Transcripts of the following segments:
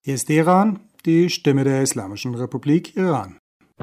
Hier ist Teheran, die Stimme der Islamischen Republik Iran.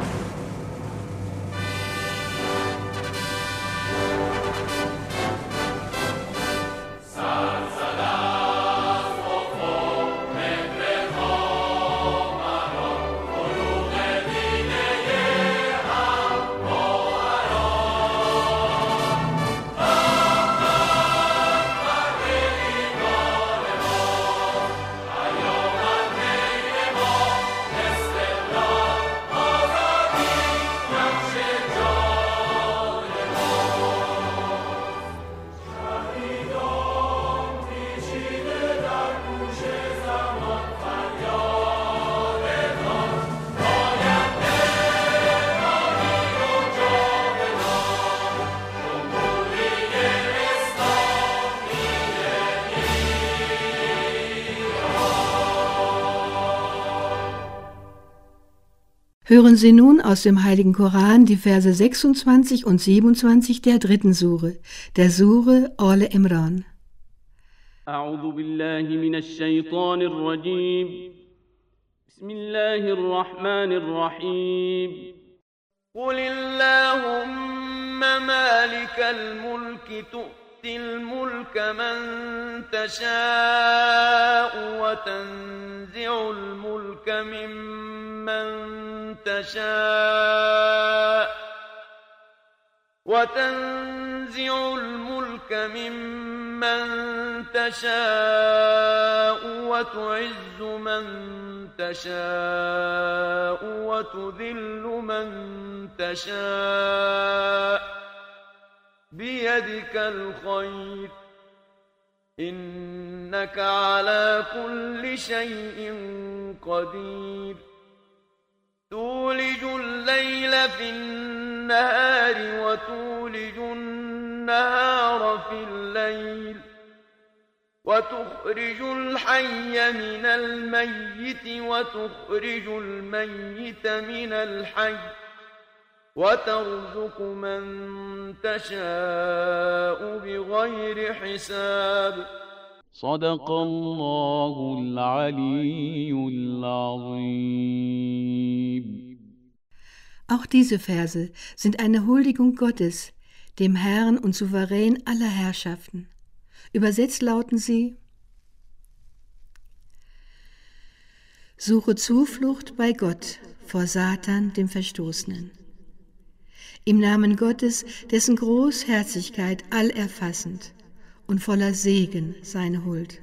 Hören Sie nun aus dem Heiligen Koran die Verse 26 und 27 der dritten Sure, der Sure Al-Imran. أعوذ بالله من الشيطان الرجيم بسم الله الرحمن الرحيم قل اللهم مالك الملك تؤتي الملك من تشاء وتنزع الملك ممن تشاء وتنزع الملك ممن تشاء وتعز من تشاء وتذل من تشاء بيدك الخير إنك على كل شيء قدير تولج الليل في النهار وتولج النهار في الليل وتخرج الحي من الميت وتخرج الميت من الحي وترزق من تشاء بغير حساب صدق الله العلي العظيم. Auch diese Verse sind eine Huldigung Gottes, dem Herrn und Souverän aller Herrschaften. Übersetzt lauten sie: Suche Zuflucht bei Gott vor Satan, dem Verstoßenen. Im Namen Gottes, dessen Großherzigkeit allerfassend und voller Segen seine Huld.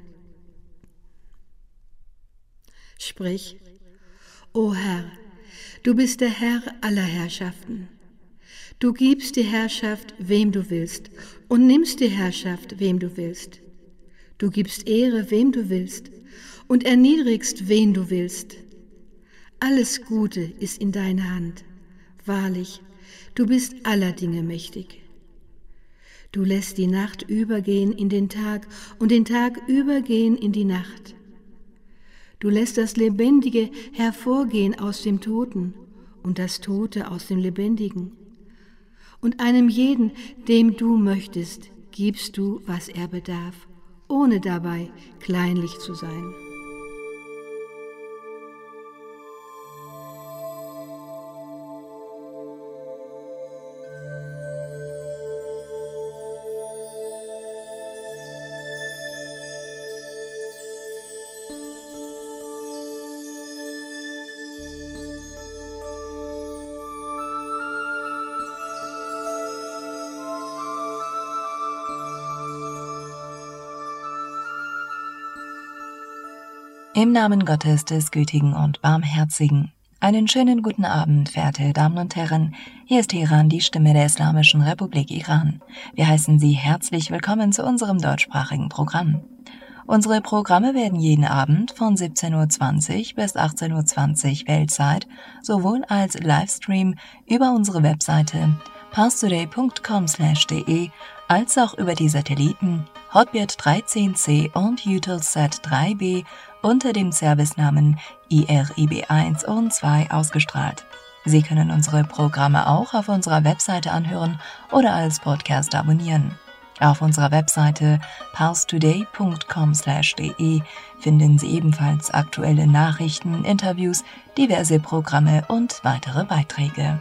Sprich: O Herr, du bist der Herr aller Herrschaften. Du gibst die Herrschaft, wem du willst, und nimmst die Herrschaft, wem du willst. Du gibst Ehre, wem du willst, und erniedrigst, wen du willst. Alles Gute ist in deiner Hand. Wahrlich, du bist aller Dinge mächtig. Du lässt die Nacht übergehen in den Tag und den Tag übergehen in die Nacht. Du lässt das Lebendige hervorgehen aus dem Toten und das Tote aus dem Lebendigen. Und einem jeden, dem du möchtest, gibst du, was er bedarf, ohne dabei kleinlich zu sein. Im Namen Gottes des Gütigen und Barmherzigen. Einen schönen guten Abend, verehrte Damen und Herren. Hier ist Teheran, die Stimme der Islamischen Republik Iran. Wir heißen Sie herzlich willkommen zu unserem deutschsprachigen Programm. Unsere Programme werden jeden Abend von 17:20 bis 18:20 Weltzeit sowohl als Livestream über unsere Webseite parstoday.com/de als auch über die Satelliten Hotbird 13C und Eutelsat 3B unter dem Servicenamen IRIB1 und 2 ausgestrahlt. Sie können unsere Programme auch auf unserer Webseite anhören oder als Podcast abonnieren. Auf unserer Webseite parstoday.com/de finden Sie ebenfalls aktuelle Nachrichten, Interviews, diverse Programme und weitere Beiträge.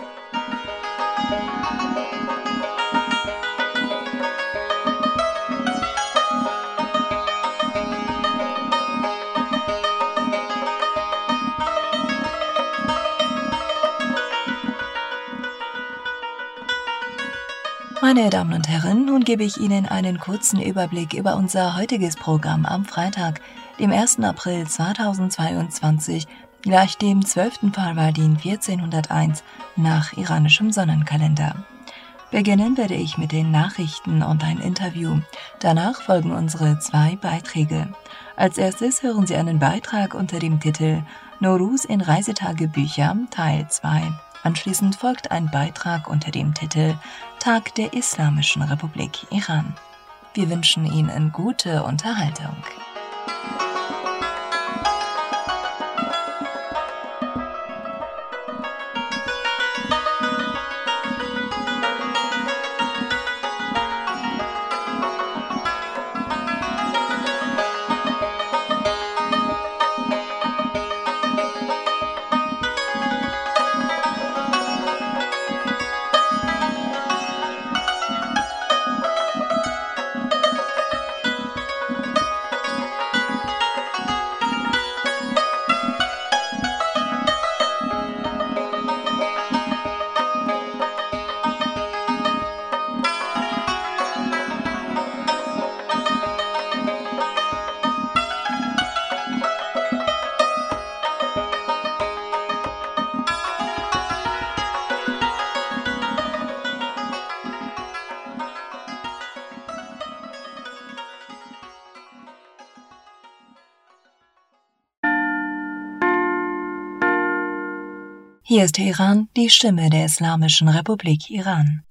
Meine Damen und Herren, nun gebe ich Ihnen einen kurzen Überblick über unser heutiges Programm am Freitag, dem 1. April 2022, gleich dem 12. Farvardin 1401 nach iranischem Sonnenkalender. Beginnen werde ich mit den Nachrichten und ein Interview. Danach folgen unsere 2 Beiträge. Als erstes hören Sie einen Beitrag unter dem Titel Nowruz in Reisetagebücher Teil 2. Anschließend folgt ein Beitrag unter dem Titel Tag der Islamischen Republik Iran. Wir wünschen Ihnen gute Unterhaltung. Hier ist Teheran, die Stimme der Islamischen Republik Iran.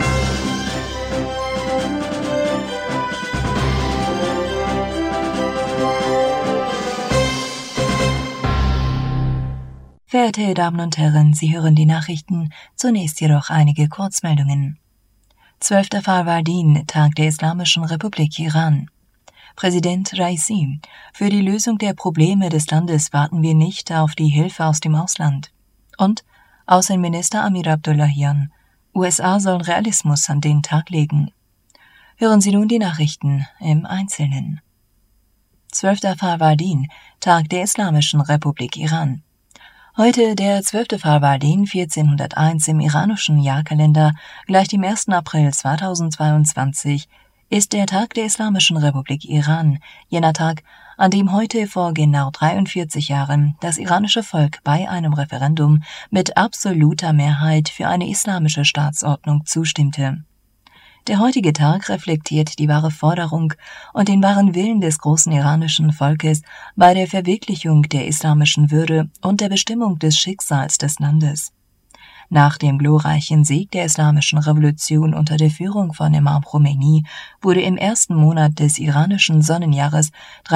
Verehrte Damen und Herren, Sie hören die Nachrichten, zunächst jedoch einige Kurzmeldungen. 12. Farvardin, Tag der Islamischen Republik Iran. Präsident Raisi: Für die Lösung der Probleme des Landes warten wir nicht auf die Hilfe aus dem Ausland. Und Außenminister Amir Abdullahian: USA sollen Realismus an den Tag legen. Hören Sie nun die Nachrichten im Einzelnen. 12. Farvardin, Tag der Islamischen Republik Iran. Heute, der 12. Farvardin 1401 im iranischen Jahrkalender, gleich dem 1. April 2022, ist der Tag der Islamischen Republik Iran, jener Tag, an dem heute vor genau 43 Jahren das iranische Volk bei einem Referendum mit absoluter Mehrheit für eine islamische Staatsordnung zustimmte. Der heutige Tag reflektiert die wahre Forderung und den wahren Willen des großen iranischen Volkes bei der Verwirklichung der islamischen Würde und der Bestimmung des Schicksals des Landes. Nach dem glorreichen Sieg der Islamischen Revolution unter der Führung von Imam Khomeini wurde im ersten Monat des iranischen Sonnenjahres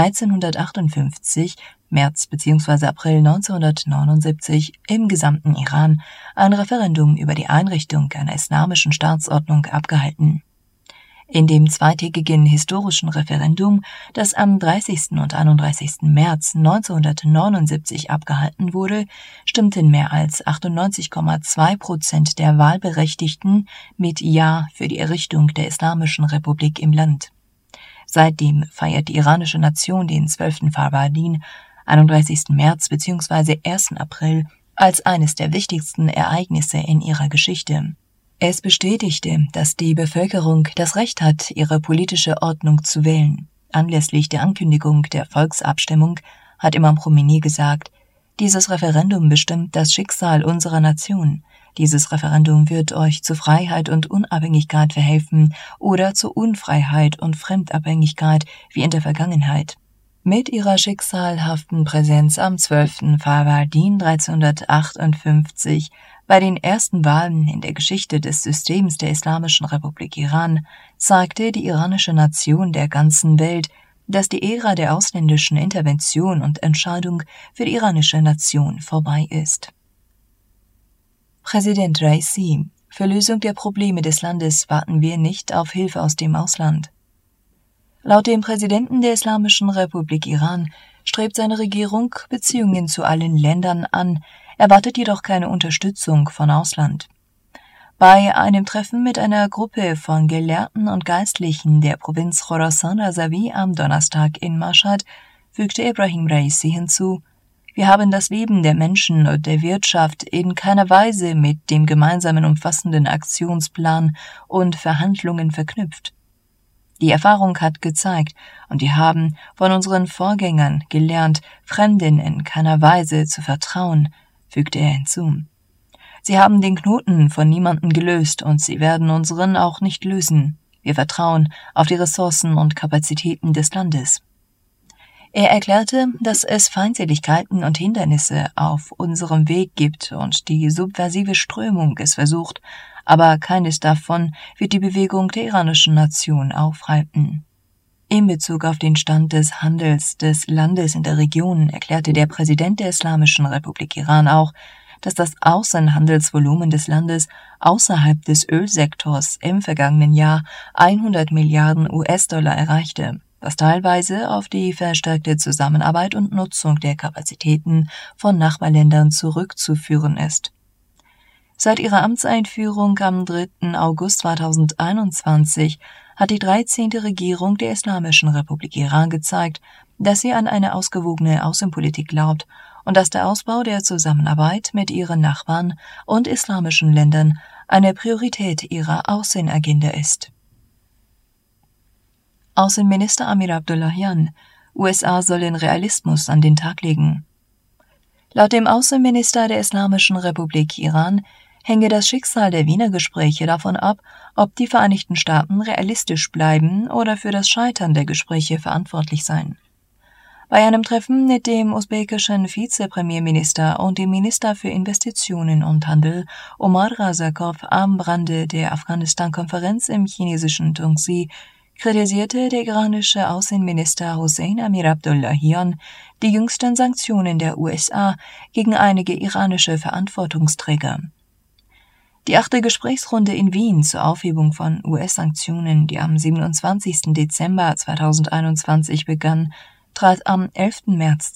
1358, März bzw. April 1979, im gesamten Iran ein Referendum über die Einrichtung einer islamischen Staatsordnung abgehalten. In dem zweitägigen historischen Referendum, das am 30. und 31. März 1979 abgehalten wurde, stimmten mehr als 98,2% der Wahlberechtigten mit Ja für die Errichtung der Islamischen Republik im Land. Seitdem feiert die iranische Nation den 12. Farvardin, 31. März bzw. 1. April, als eines der wichtigsten Ereignisse in ihrer Geschichte. Es bestätigte, dass die Bevölkerung das Recht hat, ihre politische Ordnung zu wählen. Anlässlich der Ankündigung der Volksabstimmung hat Imam Khomeini gesagt: Dieses Referendum bestimmt das Schicksal unserer Nation. Dieses Referendum wird euch zu Freiheit und Unabhängigkeit verhelfen oder zu Unfreiheit und Fremdabhängigkeit wie in der Vergangenheit. Mit ihrer schicksalhaften Präsenz am 12. Farvardin 1358 bei den ersten Wahlen in der Geschichte des Systems der Islamischen Republik Iran zeigte die iranische Nation der ganzen Welt, dass die Ära der ausländischen Intervention und Entscheidung für die iranische Nation vorbei ist. Präsident Raisi: Für Lösung der Probleme des Landes warten wir nicht auf Hilfe aus dem Ausland. Laut dem Präsidenten der Islamischen Republik Iran strebt seine Regierung Beziehungen zu allen Ländern an, erwartet jedoch keine Unterstützung von Ausland. Bei einem Treffen mit einer Gruppe von Gelehrten und Geistlichen der Provinz Khorasan Razavi am Donnerstag in Mashhad fügte Ebrahim Raisi hinzu: Wir haben das Leben der Menschen und der Wirtschaft in keiner Weise mit dem gemeinsamen umfassenden Aktionsplan und Verhandlungen verknüpft. Die Erfahrung hat gezeigt, und wir haben von unseren Vorgängern gelernt, Fremden in keiner Weise zu vertrauen, fügte er hinzu. Sie haben den Knoten von niemandem gelöst und sie werden unseren auch nicht lösen. Wir vertrauen auf die Ressourcen und Kapazitäten des Landes. Er erklärte, dass es Feindseligkeiten und Hindernisse auf unserem Weg gibt und die subversive Strömung es versucht, aber keines davon wird die Bewegung der iranischen Nation aufhalten. In Bezug auf den Stand des Handels des Landes in der Region erklärte der Präsident der Islamischen Republik Iran auch, dass das Außenhandelsvolumen des Landes außerhalb des Ölsektors im vergangenen Jahr 100 Milliarden US-Dollar erreichte, was teilweise auf die verstärkte Zusammenarbeit und Nutzung der Kapazitäten von Nachbarländern zurückzuführen ist. Seit ihrer Amtseinführung am 3. August 2021 hat die 13. Regierung der Islamischen Republik Iran gezeigt, dass sie an eine ausgewogene Außenpolitik glaubt und dass der Ausbau der Zusammenarbeit mit ihren Nachbarn und islamischen Ländern eine Priorität ihrer Außenagenda ist. Außenminister Amir Abdullahian: USA sollen Realismus an den Tag legen. Laut dem Außenminister der Islamischen Republik Iran hänge das Schicksal der Wiener Gespräche davon ab, ob die Vereinigten Staaten realistisch bleiben oder für das Scheitern der Gespräche verantwortlich seien. Bei einem Treffen mit dem usbekischen Vizepremierminister und dem Minister für Investitionen und Handel Omar Razakov am Rande der Afghanistan-Konferenz im chinesischen Tungsi kritisierte der iranische Außenminister Hossein Amir Abdullahian die jüngsten Sanktionen der USA gegen einige iranische Verantwortungsträger. Die 8. Gesprächsrunde in Wien zur Aufhebung von US-Sanktionen, die am 27. Dezember 2021 begann, trat am 11. März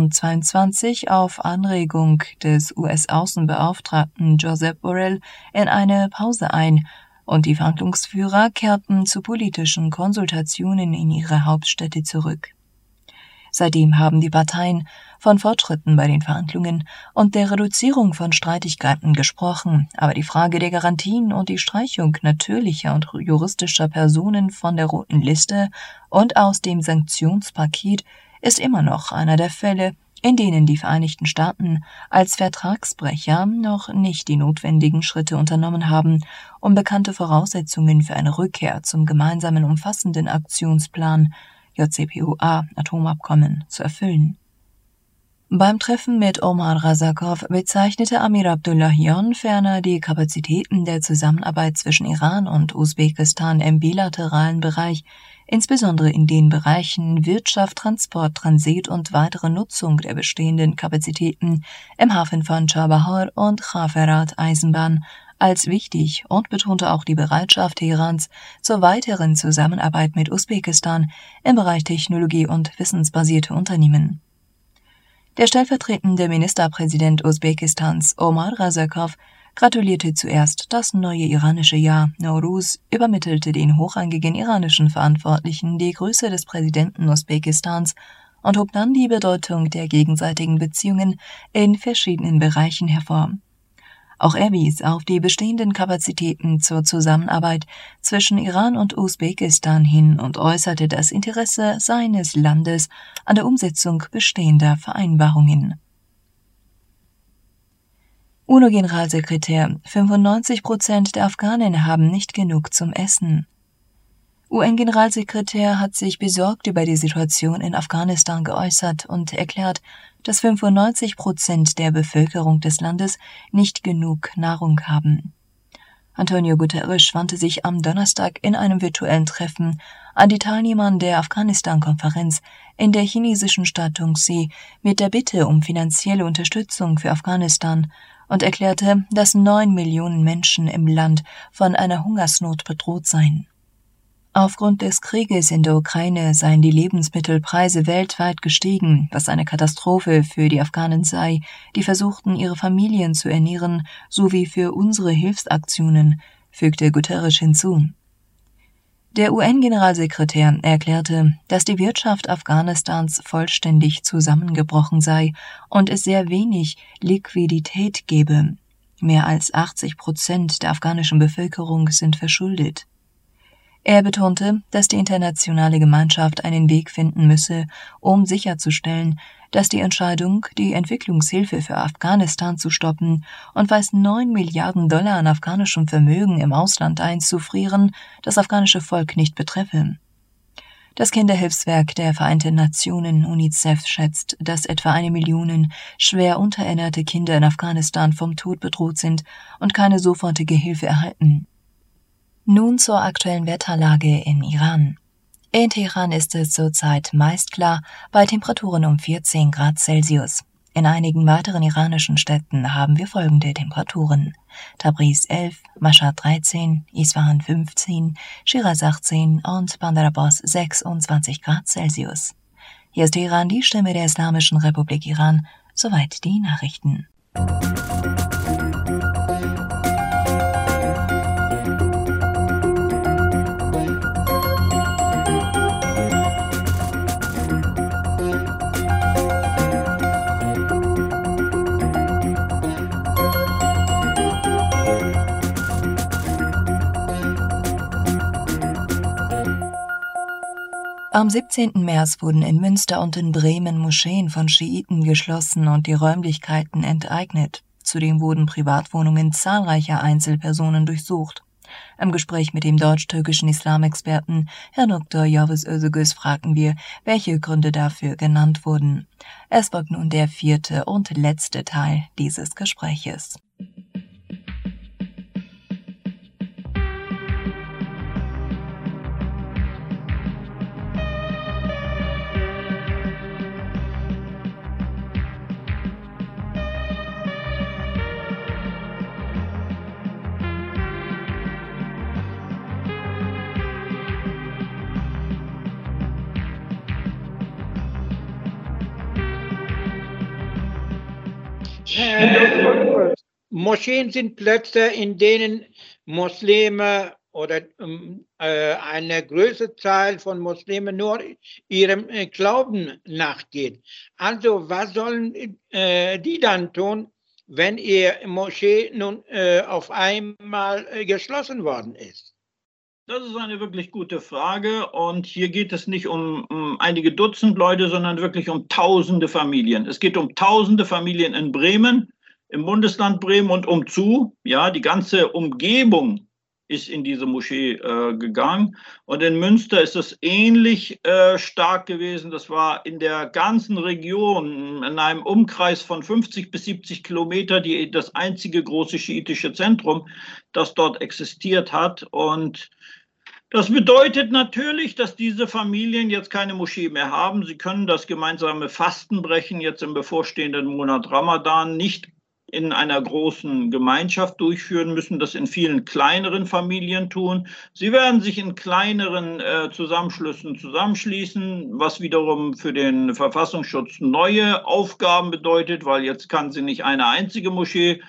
2022 auf Anregung des US-Außenbeauftragten Joseph Borrell in eine Pause ein, und die Verhandlungsführer kehrten zu politischen Konsultationen in ihre Hauptstädte zurück. Seitdem haben die Parteien von Fortschritten bei den Verhandlungen und der Reduzierung von Streitigkeiten gesprochen, aber die Frage der Garantien und die Streichung natürlicher und juristischer Personen von der roten Liste und aus dem Sanktionspaket ist immer noch einer der Fälle, in denen die Vereinigten Staaten als Vertragsbrecher noch nicht die notwendigen Schritte unternommen haben, um bekannte Voraussetzungen für eine Rückkehr zum gemeinsamen umfassenden Aktionsplan JCPOA-Atomabkommen zu erfüllen. Beim Treffen mit Omar Razakov bezeichnete Amir Abdullahian ferner die Kapazitäten der Zusammenarbeit zwischen Iran und Usbekistan im bilateralen Bereich, insbesondere in den Bereichen Wirtschaft, Transport, Transit und weitere Nutzung der bestehenden Kapazitäten im Hafen von Chabahar und Khaferat-Eisenbahn, als wichtig und betonte auch die Bereitschaft Teherans zur weiteren Zusammenarbeit mit Usbekistan im Bereich Technologie und wissensbasierte Unternehmen. Der stellvertretende Ministerpräsident Usbekistans Omar Razakov gratulierte zuerst das neue iranische Jahr Nowruz, übermittelte den hochrangigen iranischen Verantwortlichen die Grüße des Präsidenten Usbekistans und hob dann die Bedeutung der gegenseitigen Beziehungen in verschiedenen Bereichen hervor. Auch er wies auf die bestehenden Kapazitäten zur Zusammenarbeit zwischen Iran und Usbekistan hin und äußerte das Interesse seines Landes an der Umsetzung bestehender Vereinbarungen. UNO-Generalsekretär: 95% der Afghanen haben nicht genug zum Essen. UN-Generalsekretär hat sich besorgt über die Situation in Afghanistan geäußert und erklärt, dass 95% der Bevölkerung des Landes nicht genug Nahrung haben. Antonio Guterres wandte sich am Donnerstag in einem virtuellen Treffen an die Teilnehmer der Afghanistan-Konferenz in der chinesischen Stadt Tongxi mit der Bitte um finanzielle Unterstützung für Afghanistan und erklärte, dass 9 Millionen Menschen im Land von einer Hungersnot bedroht seien. Aufgrund des Krieges in der Ukraine seien die Lebensmittelpreise weltweit gestiegen, was eine Katastrophe für die Afghanen sei, die versuchten, ihre Familien zu ernähren, sowie für unsere Hilfsaktionen, fügte Guterres hinzu. Der UN-Generalsekretär erklärte, dass die Wirtschaft Afghanistans vollständig zusammengebrochen sei und es sehr wenig Liquidität gebe. Mehr als 80% der afghanischen Bevölkerung sind verschuldet. Er betonte, dass die internationale Gemeinschaft einen Weg finden müsse, um sicherzustellen, dass die Entscheidung, die Entwicklungshilfe für Afghanistan zu stoppen und fast 9 Milliarden Dollar an afghanischem Vermögen im Ausland einzufrieren, das afghanische Volk nicht betreffe. Das Kinderhilfswerk der Vereinten Nationen UNICEF schätzt, dass etwa 1 Million schwer unterernährte Kinder in Afghanistan vom Tod bedroht sind und keine sofortige Hilfe erhalten. Nun zur aktuellen Wetterlage im Iran. In Teheran ist es zurzeit meist klar, bei Temperaturen um 14 Grad Celsius. In einigen weiteren iranischen Städten haben wir folgende Temperaturen: Tabriz 11, Mashhad 13, Isfahan 15, Shiraz 18 und Bandar Abbas 26 Grad Celsius. Hier ist Teheran, die Stimme der Islamischen Republik Iran. Soweit die Nachrichten. Am 17. März wurden in Münster und in Bremen Moscheen von Schiiten geschlossen und die Räumlichkeiten enteignet. Zudem wurden Privatwohnungen zahlreicher Einzelpersonen durchsucht. Im Gespräch mit dem deutsch-türkischen Islamexperten Herrn Dr. Yavuz Özgöz fragten wir, welche Gründe dafür genannt wurden. Es folgt nun der 4. und letzte Teil dieses Gespräches. Moscheen sind Plätze, in denen Muslime oder eine größere Zahl von Muslimen nur ihrem Glauben nachgeht. Also was sollen die dann tun, wenn ihr Moschee nun auf einmal geschlossen worden ist? Das ist eine wirklich gute Frage und hier geht es nicht um einige Dutzend Leute, sondern wirklich um tausende Familien. Es geht um tausende Familien in Bremen, im Bundesland Bremen und umzu. Ja, die ganze Umgebung ist in diese Moschee gegangen und in Münster ist es ähnlich stark gewesen. Das war in der ganzen Region, in einem Umkreis von 50 bis 70 Kilometer, das einzige große schiitische Zentrum, das dort existiert hat. Und das bedeutet natürlich, dass diese Familien jetzt keine Moschee mehr haben. Sie können das gemeinsame Fasten brechen, jetzt im bevorstehenden Monat Ramadan, nicht in einer großen Gemeinschaft durchführen, müssen das in vielen kleineren Familien tun. Sie werden sich in kleineren Zusammenschlüssen zusammenschließen, was wiederum für den Verfassungsschutz neue Aufgaben bedeutet, weil jetzt kann sie nicht eine einzige Moschee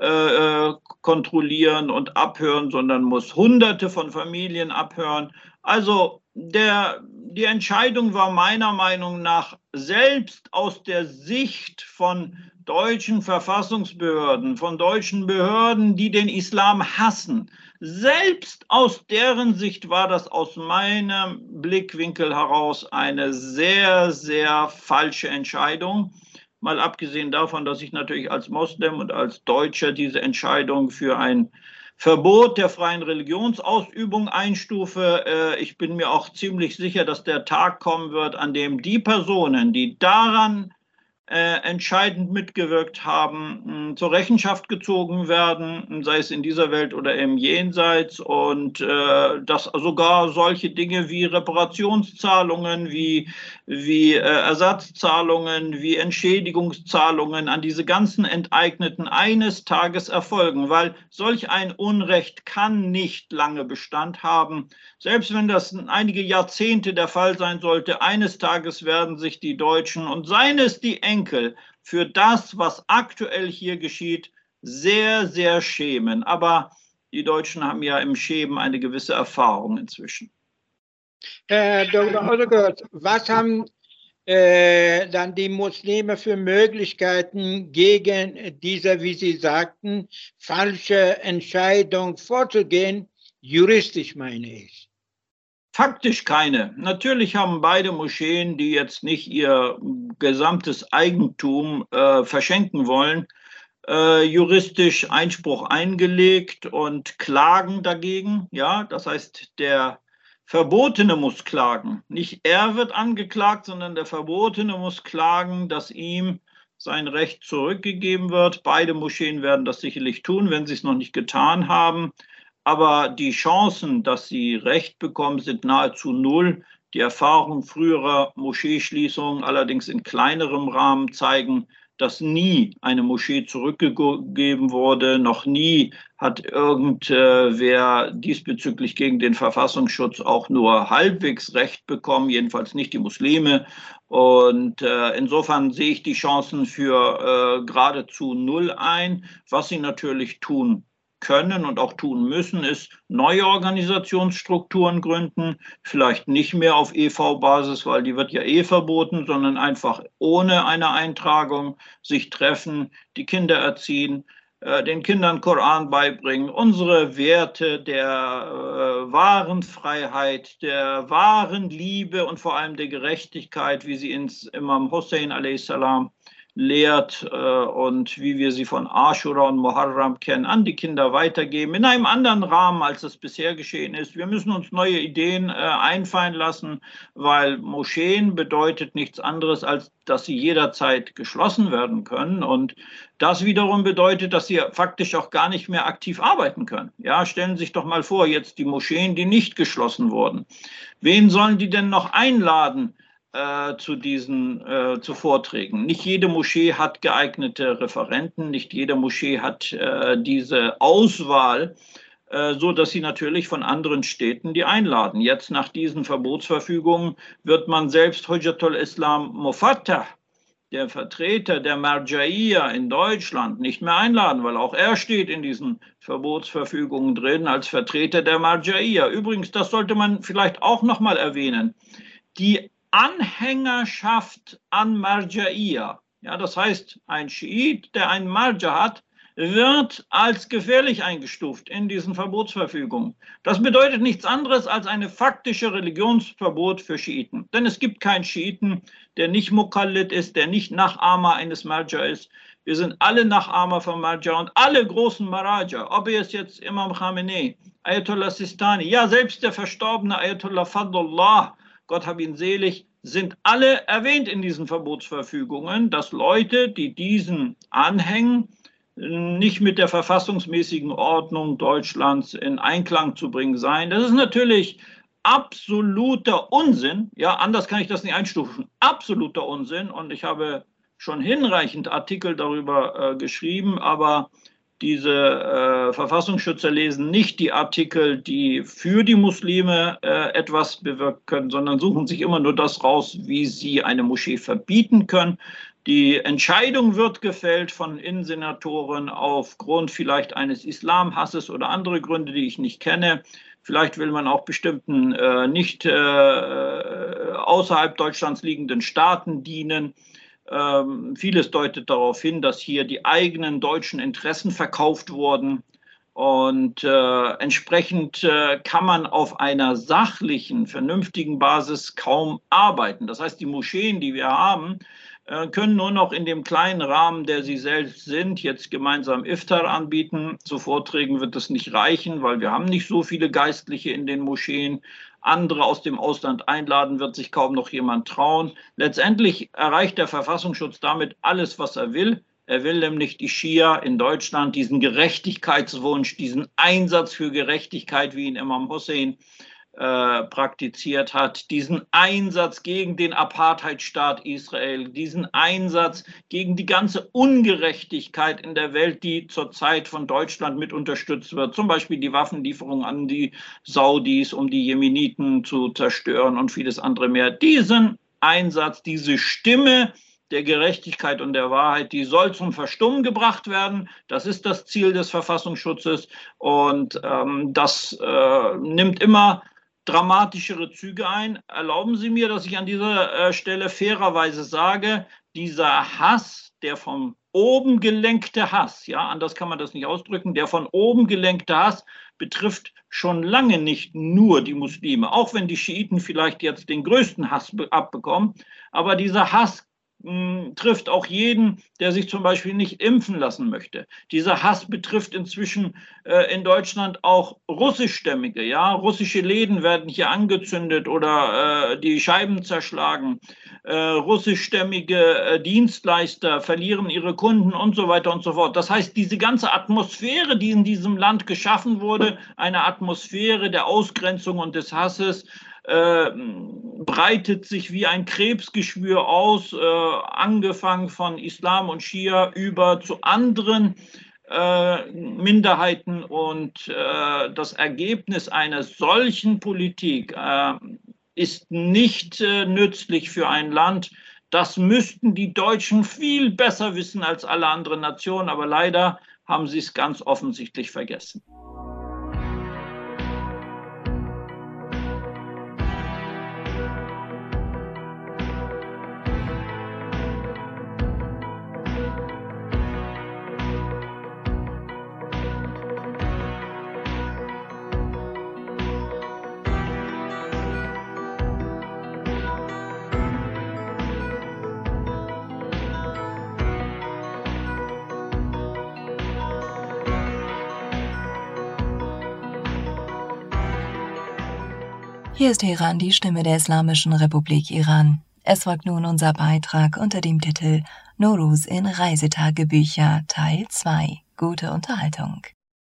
kontrollieren und abhören, sondern muss Hunderte von Familien abhören. Also die Entscheidung war meiner Meinung nach selbst aus der Sicht von deutschen Verfassungsbehörden, von deutschen Behörden, die den Islam hassen. Selbst aus deren Sicht war das aus meinem Blickwinkel heraus eine sehr, sehr falsche Entscheidung. Mal abgesehen davon, dass ich natürlich als Moslem und als Deutscher diese Entscheidung für ein Verbot der freien Religionsausübung einstufe. Ich bin mir auch ziemlich sicher, dass der Tag kommen wird, an dem die Personen, die daran entscheidend mitgewirkt haben, zur Rechenschaft gezogen werden, sei es in dieser Welt oder im Jenseits, und dass sogar solche Dinge wie Reparationszahlungen, wie Ersatzzahlungen, wie Entschädigungszahlungen an diese ganzen Enteigneten eines Tages erfolgen, weil solch ein Unrecht kann nicht lange Bestand haben. Selbst wenn das einige Jahrzehnte der Fall sein sollte, eines Tages werden sich die Deutschen und seien es die Enkel für das, was aktuell hier geschieht, sehr, sehr schämen. Aber die Deutschen haben ja im Schämen eine gewisse Erfahrung inzwischen. Dr. Odegaard, was haben dann die Muslime für Möglichkeiten, gegen diese, wie Sie sagten, falsche Entscheidung vorzugehen, juristisch meine ich? Faktisch keine. Natürlich haben beide Moscheen, die jetzt nicht ihr gesamtes Eigentum verschenken wollen, juristisch Einspruch eingelegt und klagen dagegen. Ja, das heißt, der Verbotene muss klagen. Nicht er wird angeklagt, sondern der Verbotene muss klagen, dass ihm sein Recht zurückgegeben wird. Beide Moscheen werden das sicherlich tun, wenn sie es noch nicht getan haben. Aber die Chancen, dass sie Recht bekommen, sind nahezu null. Die Erfahrungen früherer Moscheeschließungen, allerdings in kleinerem Rahmen, zeigen, dass nie eine Moschee zurückgegeben wurde. Noch nie hat irgendwer diesbezüglich gegen den Verfassungsschutz auch nur halbwegs Recht bekommen, jedenfalls nicht die Muslime. Und insofern sehe ich die Chancen für geradezu null ein. Was sie natürlich tun können und auch tun müssen, ist neue Organisationsstrukturen gründen, vielleicht nicht mehr auf EV-Basis, weil die wird ja verboten, sondern einfach ohne eine Eintragung sich treffen, die Kinder erziehen, den Kindern Koran beibringen, unsere Werte der wahren Freiheit, der wahren Liebe und vor allem der Gerechtigkeit, wie sie ins Imam Hussein a.s. lehrt und wie wir sie von Ashura und Muharram kennen, an die Kinder weitergeben, in einem anderen Rahmen, als es bisher geschehen ist. Wir müssen uns neue Ideen einfallen lassen, weil Moscheen bedeutet nichts anderes, als dass sie jederzeit geschlossen werden können. Und das wiederum bedeutet, dass sie faktisch auch gar nicht mehr aktiv arbeiten können. Ja, stellen Sie sich doch mal vor, jetzt die Moscheen, die nicht geschlossen wurden. Wen sollen die denn noch einladen zu Vorträgen? Nicht jede Moschee hat geeignete Referenten, nicht jede Moschee hat diese Auswahl, so dass sie natürlich von anderen Städten die einladen. Jetzt nach diesen Verbotsverfügungen wird man selbst Hujjatul Islam Mufattah, der Vertreter der Marja'iyya in Deutschland, nicht mehr einladen, weil auch er steht in diesen Verbotsverfügungen drin als Vertreter der Marja'iyya. Übrigens, das sollte man vielleicht auch noch mal erwähnen, die Anhängerschaft an Marja'iyya, ja, das heißt, ein Schiit, der einen Marja hat, wird als gefährlich eingestuft in diesen Verbotsverfügungen. Das bedeutet nichts anderes als eine faktische Religionsverbot für Schiiten. Denn es gibt keinen Schiiten, der nicht Mukallid ist, der nicht Nachahmer eines Marja ist. Wir sind alle Nachahmer von Marja und alle großen Maraja, ob es jetzt Imam Khamenei, Ayatollah Sistani, ja selbst der verstorbene Ayatollah Fadlullah, Gott hab ihn selig, sind alle erwähnt in diesen Verbotsverfügungen, dass Leute, die diesen anhängen, nicht mit der verfassungsmäßigen Ordnung Deutschlands in Einklang zu bringen seien. Das ist natürlich absoluter Unsinn. Ja, anders kann ich das nicht einstufen. Absoluter Unsinn. Und ich habe schon hinreichend Artikel darüber geschrieben, aber diese Verfassungsschützer lesen nicht die Artikel, die für die Muslime etwas bewirken können, sondern suchen sich immer nur das raus, wie sie eine Moschee verbieten können. Die Entscheidung wird gefällt von Innensenatoren aufgrund vielleicht eines Islamhasses oder andere Gründe, die ich nicht kenne. Vielleicht will man auch bestimmten nicht außerhalb Deutschlands liegenden Staaten dienen. Vieles deutet darauf hin, dass hier die eigenen deutschen Interessen verkauft wurden. Und entsprechend kann man auf einer sachlichen, vernünftigen Basis kaum arbeiten. Das heißt, die Moscheen, die wir haben, können nur noch in dem kleinen Rahmen, der sie selbst sind, jetzt gemeinsam Iftar anbieten. Zu Vorträgen wird es nicht reichen, weil wir haben nicht so viele Geistliche in den Moscheen. Andere aus dem Ausland einladen, wird sich kaum noch jemand trauen. Letztendlich erreicht der Verfassungsschutz damit alles, was er will. Er will nämlich die Schia in Deutschland, diesen Gerechtigkeitswunsch, diesen Einsatz für Gerechtigkeit, wie ihn Imam Hussein praktiziert hat, diesen Einsatz gegen den Apartheidstaat Israel, diesen Einsatz gegen die ganze Ungerechtigkeit in der Welt, die zurzeit von Deutschland mit unterstützt wird, zum Beispiel die Waffenlieferung an die Saudis, um die Jemeniten zu zerstören und vieles andere mehr. Diesen Einsatz, diese Stimme der Gerechtigkeit und der Wahrheit, die soll zum Verstummen gebracht werden. Das ist das Ziel des Verfassungsschutzes und das nimmt immer dramatischere Züge ein. Erlauben Sie mir, dass ich an dieser Stelle fairerweise sage, dieser Hass, der von oben gelenkte Hass, ja, anders kann man das nicht ausdrücken, der von oben gelenkte Hass betrifft schon lange nicht nur die Muslime, auch wenn die Schiiten vielleicht jetzt den größten Hass abbekommen, aber dieser Hass trifft auch jeden, der sich zum Beispiel nicht impfen lassen möchte. Dieser Hass betrifft inzwischen in Deutschland auch russischstämmige. Ja? Russische Läden werden hier angezündet oder die Scheiben zerschlagen. Russischstämmige Dienstleister verlieren ihre Kunden und so weiter und so fort. Das heißt, diese ganze Atmosphäre, die in diesem Land geschaffen wurde, eine Atmosphäre der Ausgrenzung und des Hasses, breitet sich wie ein Krebsgeschwür aus, angefangen von Islam und Schia über zu anderen Minderheiten. Und das Ergebnis einer solchen Politik ist nicht nützlich für ein Land. Das müssten die Deutschen viel besser wissen als alle anderen Nationen, aber leider haben sie es ganz offensichtlich vergessen. Hier ist Teheran, die Stimme der Islamischen Republik Iran. Es folgt nun unser Beitrag unter dem Titel Nowruz in Reisetagebücher Teil 2. Gute Unterhaltung.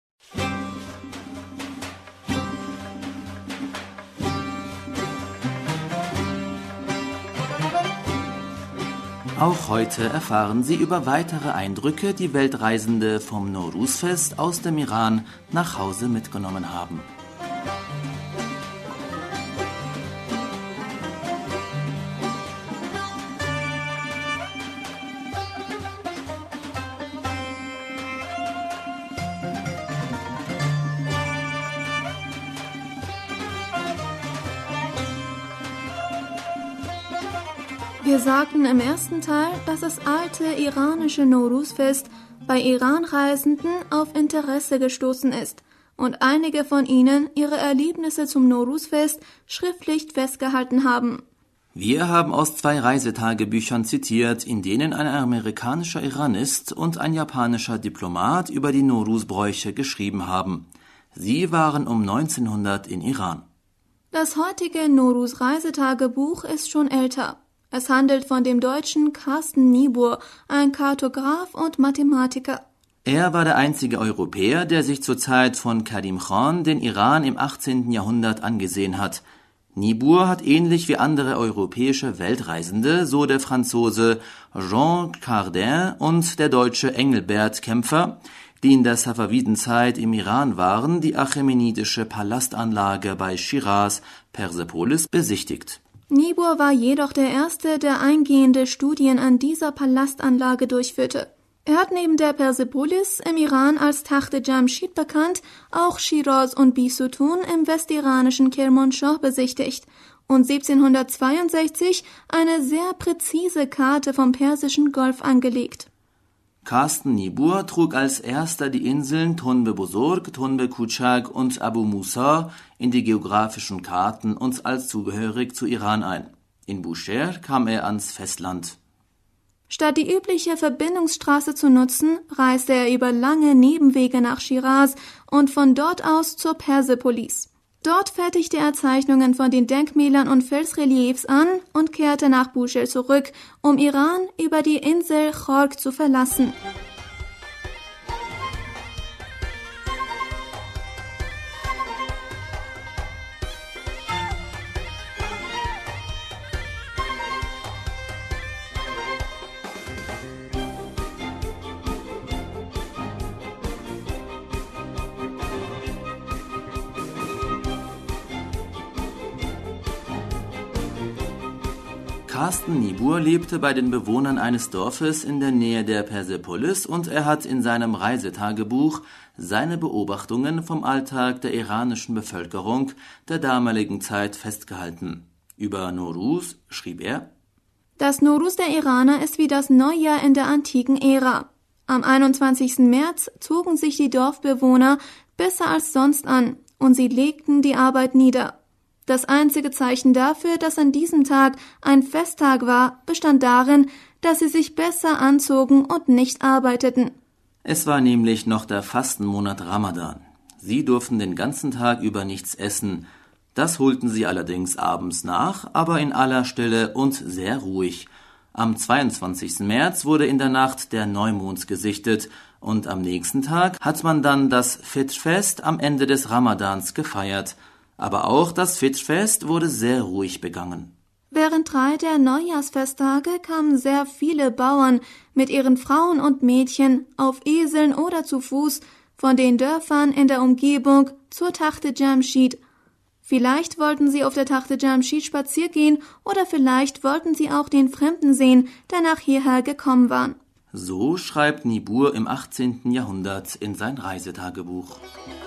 Auch heute erfahren Sie über weitere Eindrücke, die Weltreisende vom Nowruz-Fest aus dem Iran nach Hause mitgenommen haben. Wir sagten im ersten Teil, dass das alte iranische Nowruz-Fest bei Iran-Reisenden auf Interesse gestoßen ist und einige von ihnen ihre Erlebnisse zum Nowruz-Fest schriftlich festgehalten haben. Wir haben aus 2 Reisetagebüchern zitiert, in denen ein amerikanischer Iranist und ein japanischer Diplomat über die Nowruz-Bräuche geschrieben haben. Sie waren um 1900 in Iran. Das heutige Nowruz-Reisetagebuch ist schon älter. Es handelt von dem Deutschen Carsten Niebuhr, ein Kartograf und Mathematiker. Er war der einzige Europäer, der sich zur Zeit von Karim Khan den Iran im 18. Jahrhundert angesehen hat. Niebuhr hat ähnlich wie andere europäische Weltreisende, so der Franzose Jean Cardin und der deutsche Engelbert Kämpfer, die in der Safavidenzeit im Iran waren, die achämenidische Palastanlage bei Schiraz, Persepolis, besichtigt. Niebuhr war jedoch der Erste, der eingehende Studien an dieser Palastanlage durchführte. Er hat neben der Persepolis im Iran als Tachte Jamshid bekannt, auch Schiraz und Bisutun im westiranischen Kermanshah besichtigt und 1762 eine sehr präzise Karte vom Persischen Golf angelegt. Carsten Niebuhr trug als erster die Inseln Tonbe Bozorg, Tonbe Kuchak und Abu Musa in die geografischen Karten und als zugehörig zu Iran ein. In Bushehr kam er ans Festland. Statt die übliche Verbindungsstraße zu nutzen, reiste er über lange Nebenwege nach Schiraz und von dort aus zur Persepolis. Dort fertigte er Zeichnungen von den Denkmälern und Felsreliefs an und kehrte nach Bushehr zurück, um Iran über die Insel Chorg zu verlassen. Carsten Niebuhr lebte bei den Bewohnern eines Dorfes in der Nähe der Persepolis und er hat in seinem Reisetagebuch seine Beobachtungen vom Alltag der iranischen Bevölkerung der damaligen Zeit festgehalten. Über Nowruz schrieb er: Das Nowruz der Iraner ist wie das Neujahr in der antiken Ära. Am 21. März zogen sich die Dorfbewohner besser als sonst an und sie legten die Arbeit nieder. Das einzige Zeichen dafür, dass an diesem Tag ein Festtag war, bestand darin, dass sie sich besser anzogen und nicht arbeiteten. Es war nämlich noch der Fastenmonat Ramadan. Sie durften den ganzen Tag über nichts essen. Das holten sie allerdings abends nach, aber in aller Stille und sehr ruhig. Am 22. März wurde in der Nacht der Neumond gesichtet und am nächsten Tag hat man dann das Fitr-Fest am Ende des Ramadans gefeiert. Aber auch das Fitr-Fest wurde sehr ruhig begangen. Während 3 der Neujahrsfesttage kamen sehr viele Bauern mit ihren Frauen und Mädchen auf Eseln oder zu Fuß von den Dörfern in der Umgebung zur Tachte Jamshid. Vielleicht wollten sie auf der Tachte Jamshid spazieren gehen oder vielleicht wollten sie auch den Fremden sehen, der nach hierher gekommen war. So schreibt Niebuhr im 18. Jahrhundert in sein Reisetagebuch.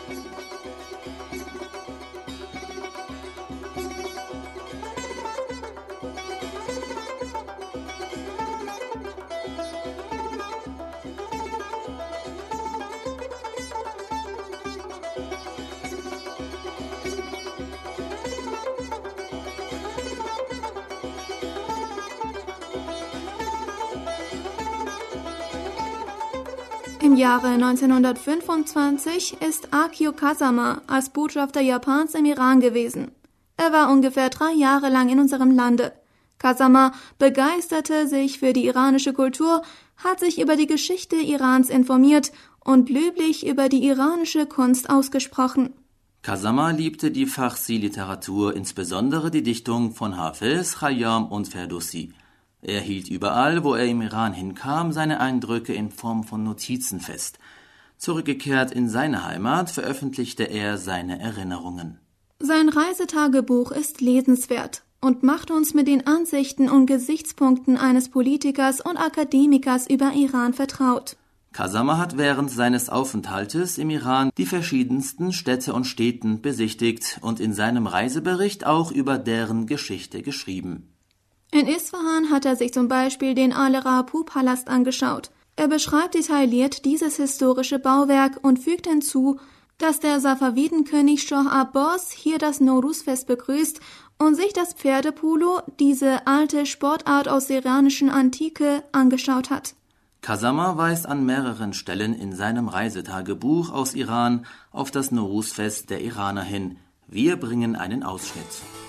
Im Jahre 1925 ist Akio Kazama als Botschafter Japans im Iran gewesen. Er war ungefähr 3 Jahre lang in unserem Lande. Kazama begeisterte sich für die iranische Kultur, hat sich über die Geschichte Irans informiert und löblich über die iranische Kunst ausgesprochen. Kazama liebte die Farsi-Literatur, insbesondere die Dichtung von Hafiz, Khayyam und Ferdowsi. Er hielt überall, wo er im Iran hinkam, seine Eindrücke in Form von Notizen fest. Zurückgekehrt in seine Heimat veröffentlichte er seine Erinnerungen. Sein Reisetagebuch ist lesenswert und macht uns mit den Ansichten und Gesichtspunkten eines Politikers und Akademikers über Iran vertraut. Kazama hat während seines Aufenthaltes im Iran die verschiedensten Städte und Städten besichtigt und in seinem Reisebericht auch über deren Geschichte geschrieben. In Isfahan hat er sich zum Beispiel den Al-Rapu-Palast angeschaut. Er beschreibt detailliert dieses historische Bauwerk und fügt hinzu, dass der Safavidenkönig Shah Abbas hier das Nowruz-Fest begrüßt und sich das Pferdepolo, diese alte Sportart aus der iranischen Antike, angeschaut hat. Kazama weist an mehreren Stellen in seinem Reisetagebuch aus Iran auf das Nowruz-Fest der Iraner hin. Wir bringen einen Ausschnitt.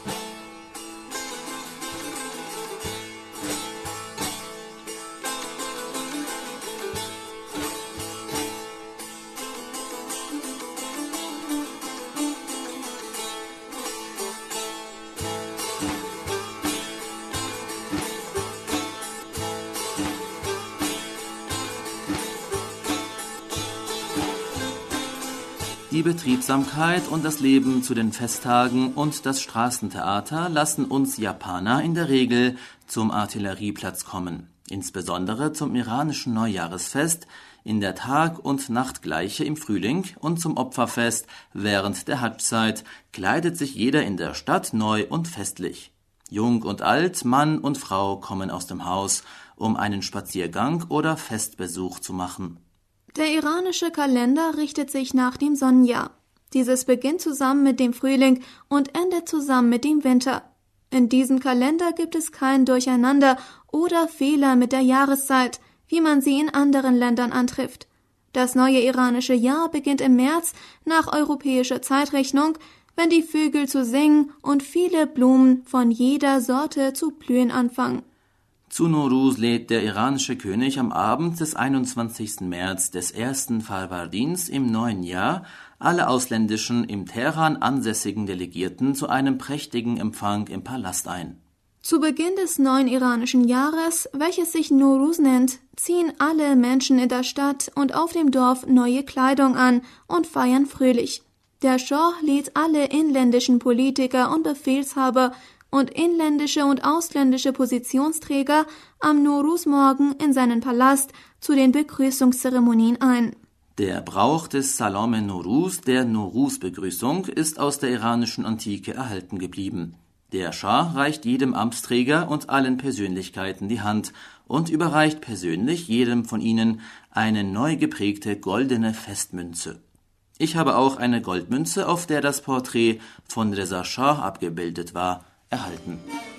Die Betriebsamkeit und das Leben zu den Festtagen und das Straßentheater lassen uns Japaner in der Regel zum Artillerieplatz kommen. Insbesondere zum iranischen Neujahresfest in der Tag- und Nachtgleiche im Frühling und zum Opferfest während der Hadsch-Zeit kleidet sich jeder in der Stadt neu und festlich. Jung und alt, Mann und Frau kommen aus dem Haus, um einen Spaziergang oder Festbesuch zu machen. Der iranische Kalender richtet sich nach dem Sonnenjahr. Dieses beginnt zusammen mit dem Frühling und endet zusammen mit dem Winter. In diesem Kalender gibt es kein Durcheinander oder Fehler mit der Jahreszeit, wie man sie in anderen Ländern antrifft. Das neue iranische Jahr beginnt im März nach europäischer Zeitrechnung, wenn die Vögel zu singen und viele Blumen von jeder Sorte zu blühen anfangen. Zu Nowruz lädt der iranische König am Abend des 21. März des ersten Farvardins im neuen Jahr alle ausländischen im Teheran ansässigen Delegierten zu einem prächtigen Empfang im Palast ein. Zu Beginn des neuen iranischen Jahres, welches sich Nowruz nennt, ziehen alle Menschen in der Stadt und auf dem Dorf neue Kleidung an und feiern fröhlich. Der Schah lädt alle inländischen Politiker und Befehlshaber und inländische und ausländische Positionsträger am Nowruz-Morgen in seinen Palast zu den Begrüßungszeremonien ein. Der Brauch des Salome Nowruz, der Nowruz-Begrüßung, ist aus der iranischen Antike erhalten geblieben. Der Schah reicht jedem Amtsträger und allen Persönlichkeiten die Hand und überreicht persönlich jedem von ihnen eine neu geprägte goldene Festmünze. Ich habe auch eine Goldmünze, auf der das Porträt von Reza Schah abgebildet war, erhalten.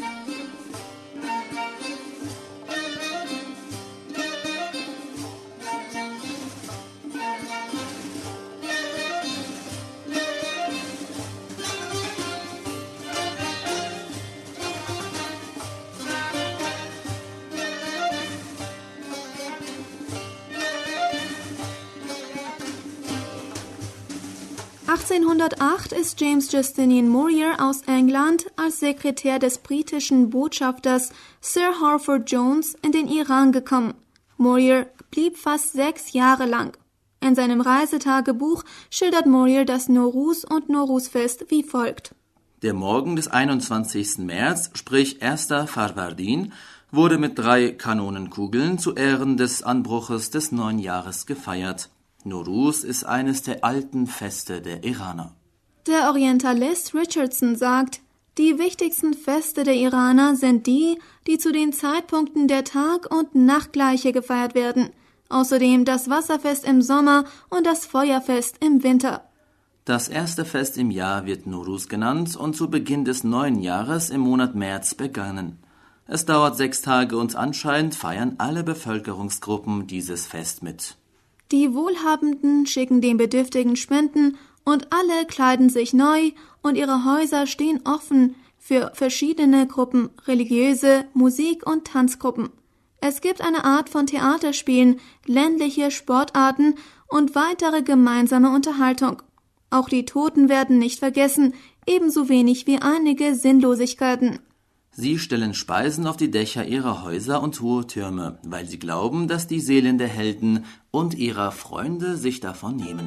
1808 ist James Justinian Moir aus England als Sekretär des britischen Botschafters Sir Harford Jones in den Iran gekommen. Moir blieb fast 6 Jahre lang. In seinem Reisetagebuch schildert Moir das Nowruz und Nowruzfest wie folgt. Der Morgen des 21. März, sprich 1. Farvardin, wurde mit 3 Kanonenkugeln zu Ehren des Anbruches des neuen Jahres gefeiert. Nowruz ist eines der alten Feste der Iraner. Der Orientalist Richardson sagt, die wichtigsten Feste der Iraner sind die, die zu den Zeitpunkten der Tag- und Nachtgleiche gefeiert werden. Außerdem das Wasserfest im Sommer und das Feuerfest im Winter. Das erste Fest im Jahr wird Nowruz genannt und zu Beginn des neuen Jahres im Monat März begangen. Es dauert 6 Tage und anscheinend feiern alle Bevölkerungsgruppen dieses Fest mit. Die Wohlhabenden schicken den Bedürftigen Spenden und alle kleiden sich neu und ihre Häuser stehen offen für verschiedene Gruppen, religiöse, Musik- und Tanzgruppen. Es gibt eine Art von Theaterspielen, ländliche Sportarten und weitere gemeinsame Unterhaltung. Auch die Toten werden nicht vergessen, ebenso wenig wie einige Sinnlosigkeiten. Sie stellen Speisen auf die Dächer ihrer Häuser und hohe Türme, weil sie glauben, dass die Seelen der Helden und ihrer Freunde sich davon nehmen.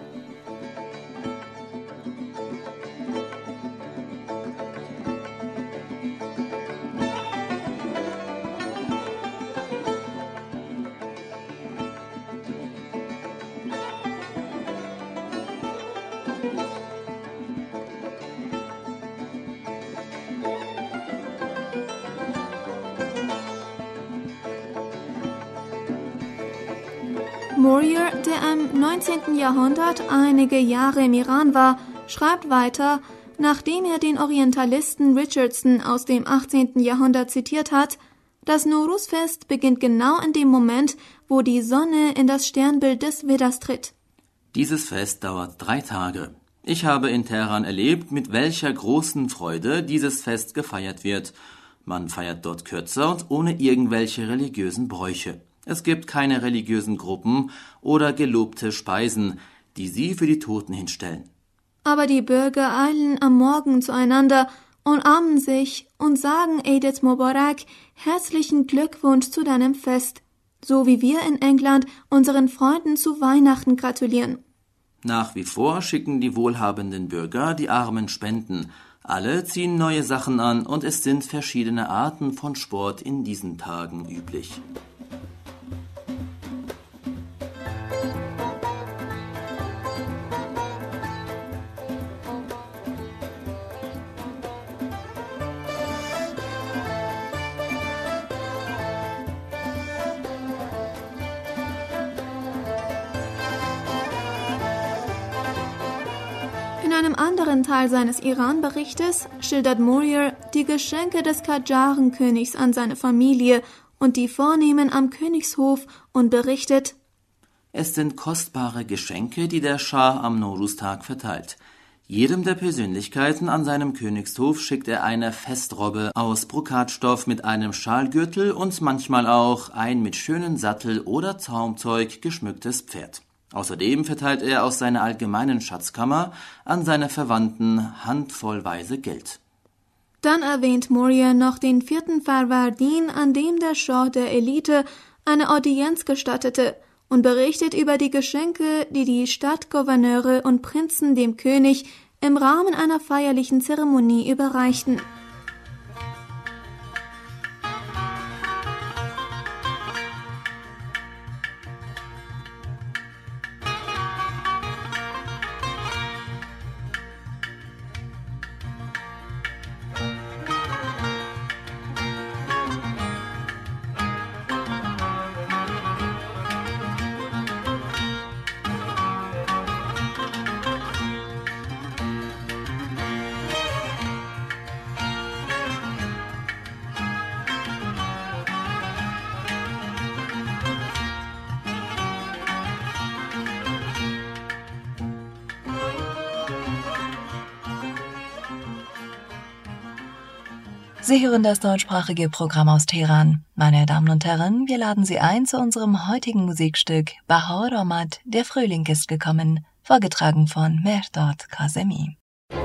Moir, der im 19. Jahrhundert einige Jahre im Iran war, schreibt weiter, nachdem er den Orientalisten Richardson aus dem 18. Jahrhundert zitiert hat, das Nowruzfest beginnt genau in dem Moment, wo die Sonne in das Sternbild des Vedas tritt. Dieses Fest dauert 3 Tage. Ich habe in Teheran erlebt, mit welcher großen Freude dieses Fest gefeiert wird. Man feiert dort kürzer und ohne irgendwelche religiösen Bräuche. Es gibt keine religiösen Gruppen oder gelobte Speisen, die sie für die Toten hinstellen. Aber die Bürger eilen am Morgen zueinander, umarmen sich und sagen Eid Mubarak, herzlichen Glückwunsch zu deinem Fest, so wie wir in England unseren Freunden zu Weihnachten gratulieren. Nach wie vor schicken die wohlhabenden Bürger die armen Spenden. Alle ziehen neue Sachen an und es sind verschiedene Arten von Sport in diesen Tagen üblich. In In einem anderen Teil seines Iran-Berichtes schildert Murier die Geschenke des Qajaren-Königs an seine Familie und die Vornehmen am Königshof und berichtet: Es sind kostbare Geschenke, die der Schah am Nowruz-Tag verteilt. Jedem der Persönlichkeiten an seinem Königshof schickt er eine Festrobbe aus Brokatstoff mit einem Schalgürtel und manchmal auch ein mit schönen Sattel oder Zaumzeug geschmücktes Pferd. Außerdem verteilt er aus seiner allgemeinen Schatzkammer an seine Verwandten handvollweise Geld. Dann erwähnt Murier noch den 4. Farvardin, an dem der Schah der Elite eine Audienz gestattete, und berichtet über die Geschenke, die die Stadtgouverneure und Prinzen dem König im Rahmen einer feierlichen Zeremonie überreichten. Sie hören das deutschsprachige Programm aus Teheran. Meine Damen und Herren, wir laden Sie ein zu unserem heutigen Musikstück Bahar Omad, der Frühling ist gekommen, vorgetragen von Mehrdad Kazemi.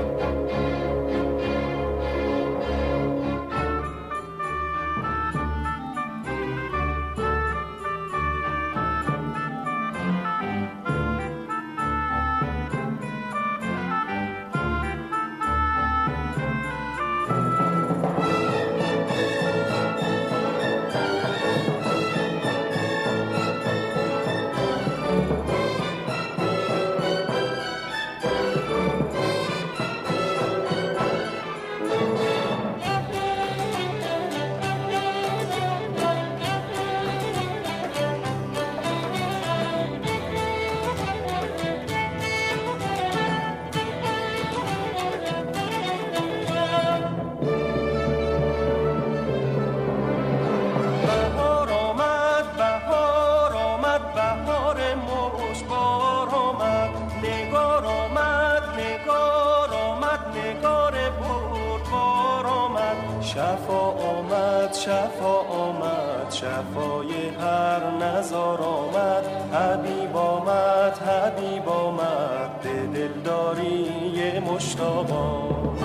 شفای هر نظر آمد، حبیب آمد، حبیب آمد، به دلداری مشتاق آمد.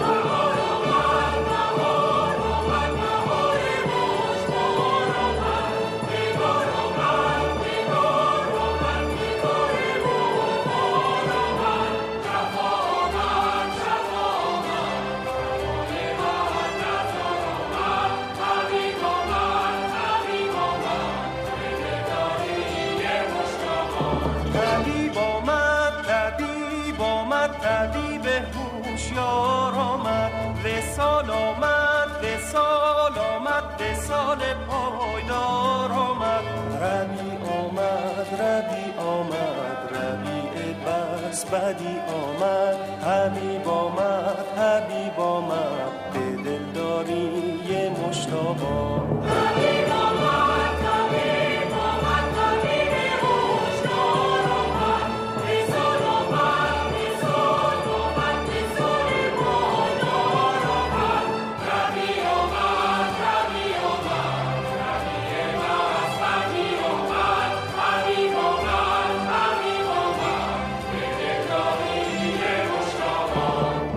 وصال پایدار آمد، ربی آمد، ربی آمد، ربیع بس بدی آمد، حبیب آمد، حبیب آمد، به دلداری مشتاق آمد. حبیب آمد، حبیب آمد، حبیب مشتاق آمد، وصال آمد، وصال آمد، وصال پایدار آمد، ربی آمد، ربی آمد، ربیع بس بدی آمد، حبیب آمد، حبیب آمد، به دلداری مشتاق آمد.